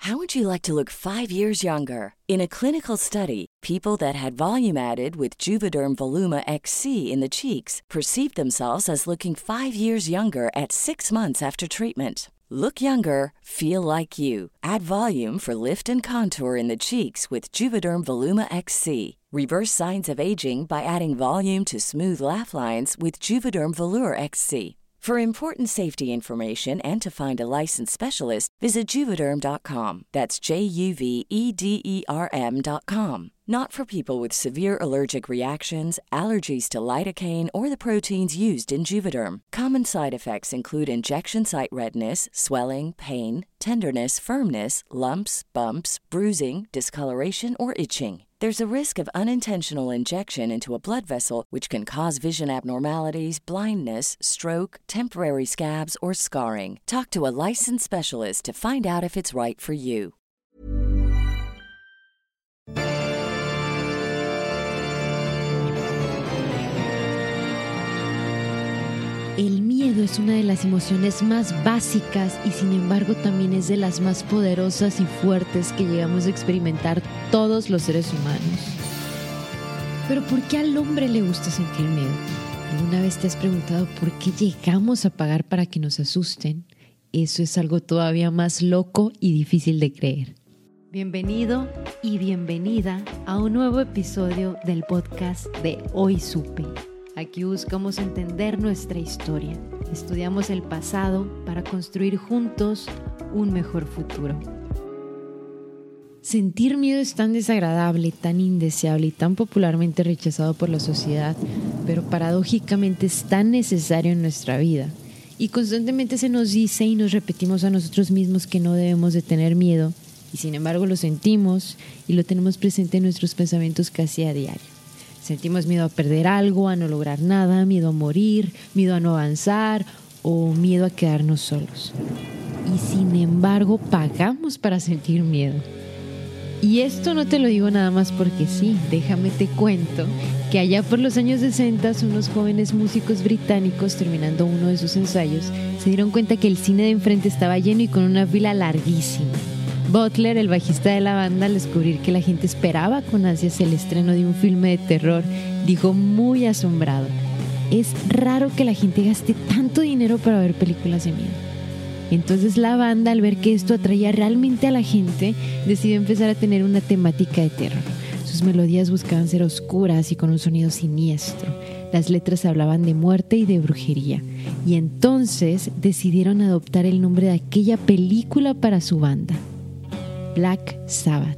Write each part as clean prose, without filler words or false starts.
How would you like to look 5 years younger? In a clinical study, people that had volume added with Juvederm Voluma XC in the cheeks perceived themselves as looking 5 years younger at 6 months after treatment. Look younger, feel like you. Add volume for lift and contour in the cheeks with Juvederm Voluma XC. Reverse signs of aging by adding volume to smooth laugh lines with Juvederm Volure XC. For important safety information and to find a licensed specialist, visit Juvederm.com. That's JUVEDERM.com. Not for people with severe allergic reactions, allergies to lidocaine, or the proteins used in Juvederm. Common side effects include injection site redness, swelling, pain, tenderness, firmness, lumps, bumps, bruising, discoloration, or itching. There's a risk of unintentional injection into a blood vessel, which can cause vision abnormalities, blindness, stroke, temporary scabs, or scarring. Talk to a licensed specialist to find out if it's right for you. El miedo es una de las emociones más básicas y sin embargo también es de las más poderosas y fuertes que llegamos a experimentar todos los seres humanos. Pero ¿por qué al hombre le gusta sentir miedo? ¿Alguna vez te has preguntado por qué llegamos a pagar para que nos asusten? Eso es algo todavía más loco y difícil de creer. Bienvenido y bienvenida a un nuevo episodio del podcast de Hoy Supe. Aquí buscamos entender nuestra historia, estudiamos el pasado para construir juntos un mejor futuro. Sentir miedo es tan desagradable, tan indeseable y tan popularmente rechazado por la sociedad, pero paradójicamente es tan necesario en nuestra vida. Y constantemente se nos dice y nos repetimos a nosotros mismos que no debemos de tener miedo, y sin embargo lo sentimos y lo tenemos presente en nuestros pensamientos casi a diario. Sentimos miedo a perder algo, a no lograr nada, miedo a morir, miedo a no avanzar o miedo a quedarnos solos. Y sin embargo, pagamos para sentir miedo. Y esto no te lo digo nada más porque sí, déjame te cuento que allá por los años 60 unos jóvenes músicos británicos, terminando uno de sus ensayos, se dieron cuenta que el cine de enfrente estaba lleno y con una fila larguísima. Butler, el bajista de la banda, al descubrir que la gente esperaba con ansias el estreno de un filme de terror, dijo muy asombrado: es raro que la gente gaste tanto dinero para ver películas de miedo. Entonces la banda, al ver que esto atraía realmente a la gente, decidió empezar a tener una temática de terror. Sus melodías buscaban ser oscuras y con un sonido siniestro. Las letras hablaban de muerte y de brujería. Y entonces decidieron adoptar el nombre de aquella película para su banda: Black Sabbath.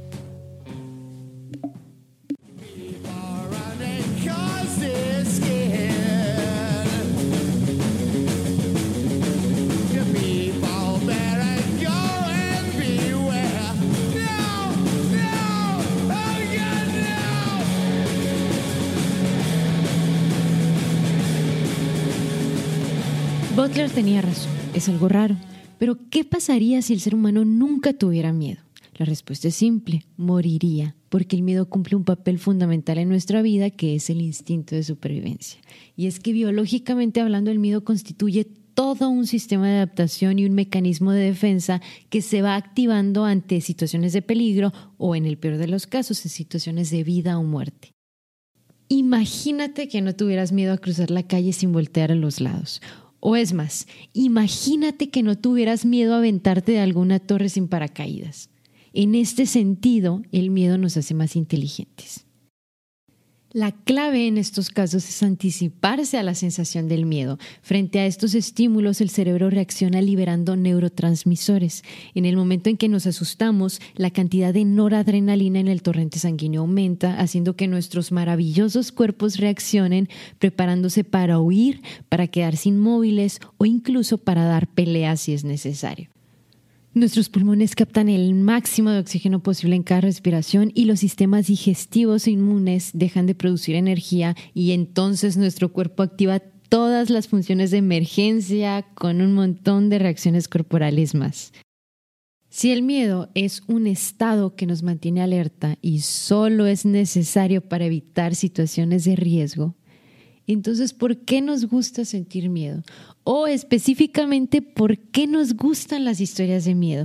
Butler tenía razón, es algo raro. Pero ¿qué pasaría si el ser humano nunca tuviera miedo? La respuesta es simple: moriría, porque el miedo cumple un papel fundamental en nuestra vida, que es el instinto de supervivencia. Y es que biológicamente hablando, el miedo constituye todo un sistema de adaptación y un mecanismo de defensa que se va activando ante situaciones de peligro o, en el peor de los casos, en situaciones de vida o muerte. Imagínate que no tuvieras miedo a cruzar la calle sin voltear a los lados. O es más, imagínate que no tuvieras miedo a aventarte de alguna torre sin paracaídas. En este sentido, el miedo nos hace más inteligentes. La clave en estos casos es anticiparse a la sensación del miedo. Frente a estos estímulos, el cerebro reacciona liberando neurotransmisores. En el momento en que nos asustamos, la cantidad de noradrenalina en el torrente sanguíneo aumenta, haciendo que nuestros maravillosos cuerpos reaccionen, preparándose para huir, para quedarse inmóviles o incluso para dar pelea si es necesario. Nuestros pulmones captan el máximo de oxígeno posible en cada respiración y los sistemas digestivos e inmunes dejan de producir energía y entonces nuestro cuerpo activa todas las funciones de emergencia con un montón de reacciones corporales más. Si el miedo es un estado que nos mantiene alerta y solo es necesario para evitar situaciones de riesgo, entonces, ¿por qué nos gusta sentir miedo? O específicamente, ¿por qué nos gustan las historias de miedo?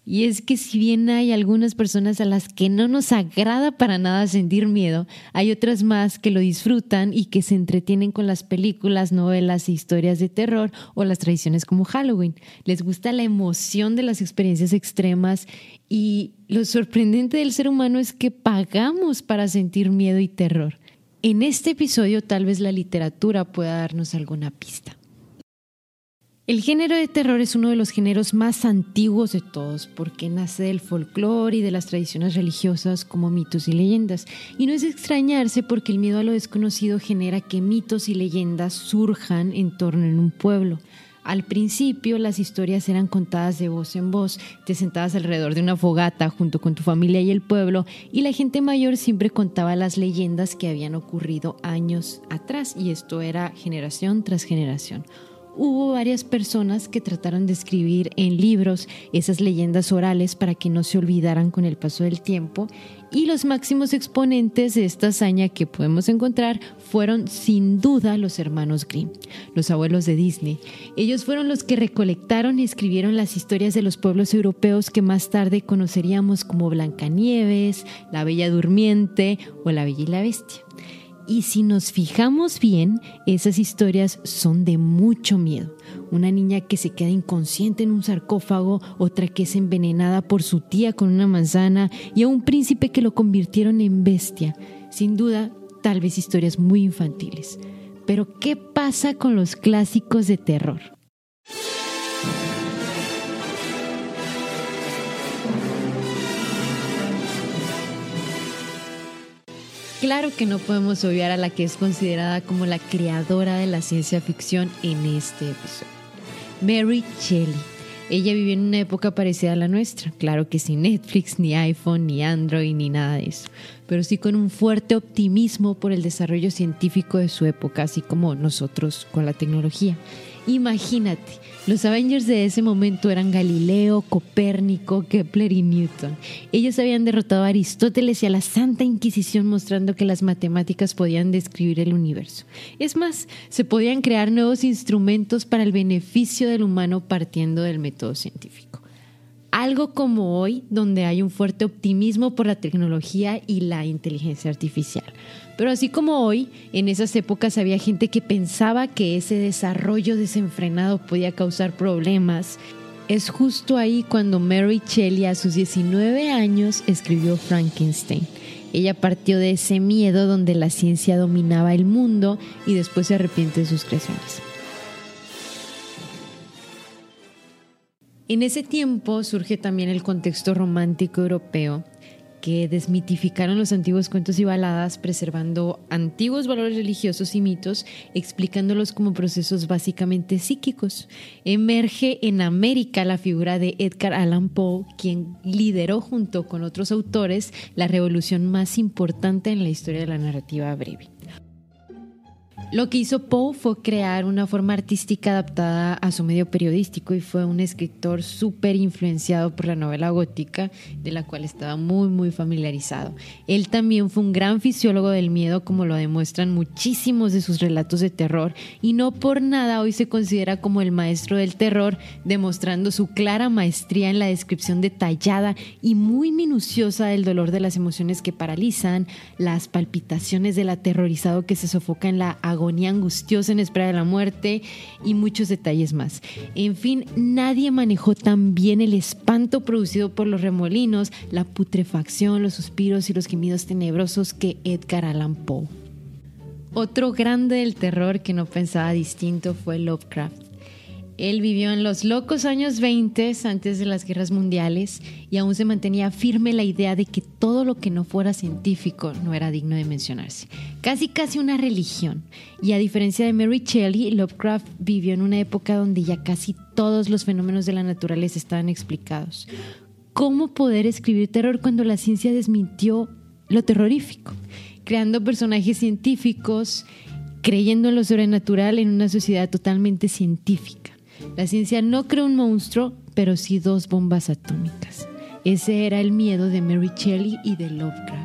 Y es que si bien hay algunas personas a las que no nos agrada para nada sentir miedo, hay otras más que lo disfrutan y que se entretienen con las películas, novelas e historias de terror o las tradiciones como Halloween. Les gusta la emoción de las experiencias extremas y lo sorprendente del ser humano es que pagamos para sentir miedo y terror. En este episodio tal vez la literatura pueda darnos alguna pista. El género de terror es uno de los géneros más antiguos de todos porque nace del folclore y de las tradiciones religiosas como mitos y leyendas. Y no es extrañarse porque el miedo a lo desconocido genera que mitos y leyendas surjan en torno en un pueblo. Al principio las historias eran contadas de voz en voz, te sentabas alrededor de una fogata junto con tu familia y el pueblo y la gente mayor siempre contaba las leyendas que habían ocurrido años atrás y esto era generación tras generación. Hubo varias personas que trataron de escribir en libros esas leyendas orales para que no se olvidaran con el paso del tiempo y los máximos exponentes de esta hazaña que podemos encontrar fueron sin duda los hermanos Grimm, los abuelos de Disney. Ellos fueron los que recolectaron y escribieron las historias de los pueblos europeos que más tarde conoceríamos como Blancanieves, La Bella Durmiente o La Bella y la Bestia. Y si nos fijamos bien, esas historias son de mucho miedo. Una niña que se queda inconsciente en un sarcófago, otra que es envenenada por su tía con una manzana y a un príncipe que lo convirtieron en bestia. Sin duda, tal vez historias muy infantiles. Pero ¿qué pasa con los clásicos de terror? Claro que no podemos obviar a la que es considerada como la creadora de la ciencia ficción en este episodio, Mary Shelley. Ella vivió en una época parecida a la nuestra, claro que sin Netflix, ni iPhone, ni Android, ni nada de eso, pero sí con un fuerte optimismo por el desarrollo científico de su época, así como nosotros con la tecnología. Imagínate, los Avengers de ese momento eran Galileo, Copérnico, Kepler y Newton. Ellos habían derrotado a Aristóteles y a la Santa Inquisición mostrando que las matemáticas podían describir el universo. Es más, se podían crear nuevos instrumentos para el beneficio del humano partiendo del método científico. Algo como hoy, donde hay un fuerte optimismo por la tecnología y la inteligencia artificial. Pero así como hoy, en esas épocas había gente que pensaba que ese desarrollo desenfrenado podía causar problemas. Es justo ahí cuando Mary Shelley, a sus 19 años, escribió Frankenstein. Ella partió de ese miedo donde la ciencia dominaba el mundo y después se arrepiente de sus creaciones. En ese tiempo surge también el contexto romántico europeo que desmitificaron los antiguos cuentos y baladas, preservando antiguos valores religiosos y mitos, explicándolos como procesos básicamente psíquicos. Emerge en América la figura de Edgar Allan Poe, quien lideró junto con otros autores la revolución más importante en la historia de la narrativa breve. Lo que hizo Poe fue crear una forma artística adaptada a su medio periodístico y fue un escritor súper influenciado por la novela gótica, de la cual estaba muy familiarizado. Él también fue un gran fisiólogo del miedo, como lo demuestran muchísimos de sus relatos de terror, y no por nada hoy se considera como el maestro del terror, demostrando su clara maestría en la descripción detallada y muy minuciosa del dolor de las emociones que paralizan, las palpitaciones del aterrorizado que se sofoca en la agonía angustiosa en espera de la muerte y muchos detalles más. En fin, nadie manejó tan bien el espanto producido por los remolinos, la putrefacción, los suspiros y los gemidos tenebrosos que Edgar Allan Poe. Otro grande del terror que no pensaba distinto fue Lovecraft. Él vivió en los locos años 20 antes de las guerras mundiales y aún se mantenía firme la idea de que todo lo que no fuera científico no era digno de mencionarse. Casi una religión. Y a diferencia de Mary Shelley, Lovecraft vivió en una época donde ya casi todos los fenómenos de la naturaleza estaban explicados. ¿Cómo poder escribir terror cuando la ciencia desmintió lo terrorífico? Creando personajes científicos, creyendo en lo sobrenatural en una sociedad totalmente científica. La ciencia no creó un monstruo, pero sí 2 bombas atómicas. Ese era el miedo de Mary Shelley y de Lovecraft.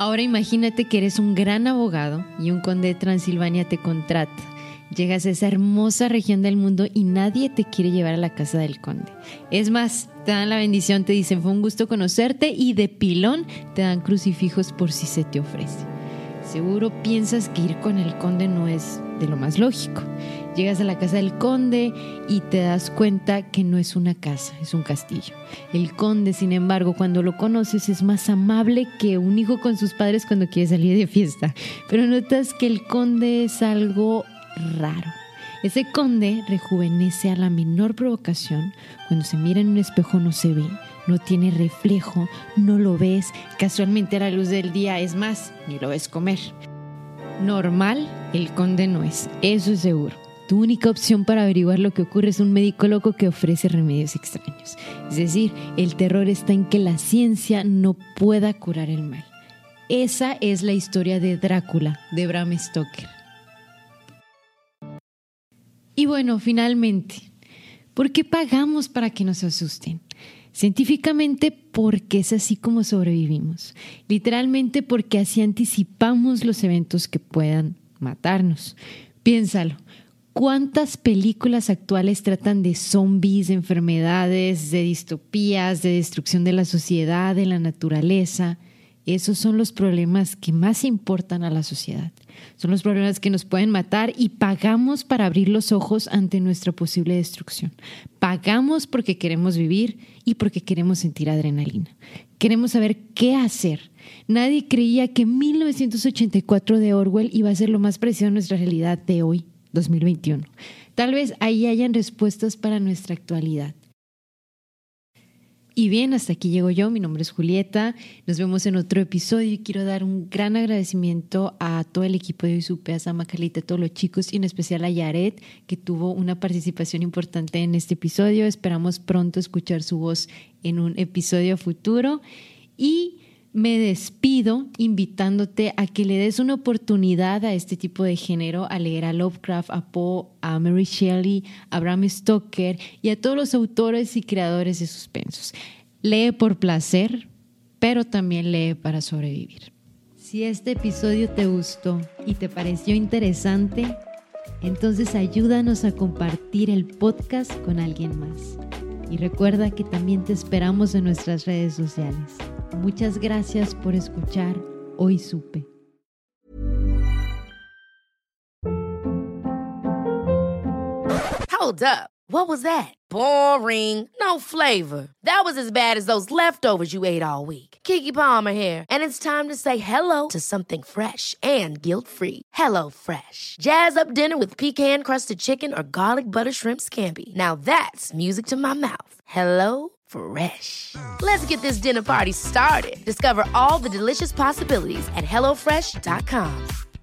Ahora imagínate que eres un gran abogado y un conde de Transilvania te contrata. Llegas a esa hermosa región del mundo y nadie te quiere llevar a la casa del conde. Es más, te dan la bendición, te dicen fue un gusto conocerte y de pilón te dan crucifijos por si se te ofrece. Seguro piensas que ir con el conde no es de lo más lógico. Llegas a la casa del conde y te das cuenta que no es una casa, es un castillo. El conde, sin embargo, cuando lo conoces es más amable que un hijo con sus padres cuando quiere salir de fiesta. Pero notas que el conde es algo raro. Ese conde rejuvenece a la menor provocación. Cuando se mira en un espejo no se ve, no tiene reflejo, no lo ves casualmente a la luz del día, es más, ni lo ves comer. Normal, el conde no es, eso es seguro. Tu única opción para averiguar lo que ocurre es un médico loco que ofrece remedios extraños. Es decir, el terror está en que la ciencia no pueda curar el mal. Esa es la historia de Drácula, de Bram Stoker. Y bueno, finalmente, ¿por qué pagamos para que nos asusten? Científicamente, porque es así como sobrevivimos. Literalmente, porque así anticipamos los eventos que puedan matarnos. Piénsalo. ¿Cuántas películas actuales tratan de zombies, de enfermedades, de distopías, de destrucción de la sociedad, de la naturaleza? Esos son los problemas que más importan a la sociedad. Son los problemas que nos pueden matar y pagamos para abrir los ojos ante nuestra posible destrucción. Pagamos porque queremos vivir y porque queremos sentir adrenalina. Queremos saber qué hacer. Nadie creía que 1984 de Orwell iba a ser lo más parecido a nuestra realidad de hoy, 2021. Tal vez ahí hayan respuestas para nuestra actualidad. Y bien, hasta aquí llego yo. Mi nombre es Julieta. Nos vemos en otro episodio y quiero dar un gran agradecimiento a todo el equipo de Hoy Supe, a Sama, Carlita, a todos los chicos y en especial a Yaret, que tuvo una participación importante en este episodio. Esperamos pronto escuchar su voz en un episodio futuro y me despido invitándote a que le des una oportunidad a este tipo de género, a leer a Lovecraft, a Poe, a Mary Shelley, a Bram Stoker y a todos los autores y creadores de suspensos. Lee por placer, pero también lee para sobrevivir. Si este episodio te gustó y te pareció interesante, entonces ayúdanos a compartir el podcast con alguien más. Y recuerda que también te esperamos en nuestras redes sociales. Muchas gracias por escuchar Hoy Supe. Hold up. What was that? Boring. No flavor. That was as bad as those leftovers you ate all week. Keke Palmer here, and it's time to say hello to something fresh and guilt-free. Hello Fresh. Jazz up dinner with pecan-crusted chicken or garlic butter shrimp scampi. Now that's music to my mouth. Hello Fresh. Let's get this dinner party started. Discover all the delicious possibilities at HelloFresh.com.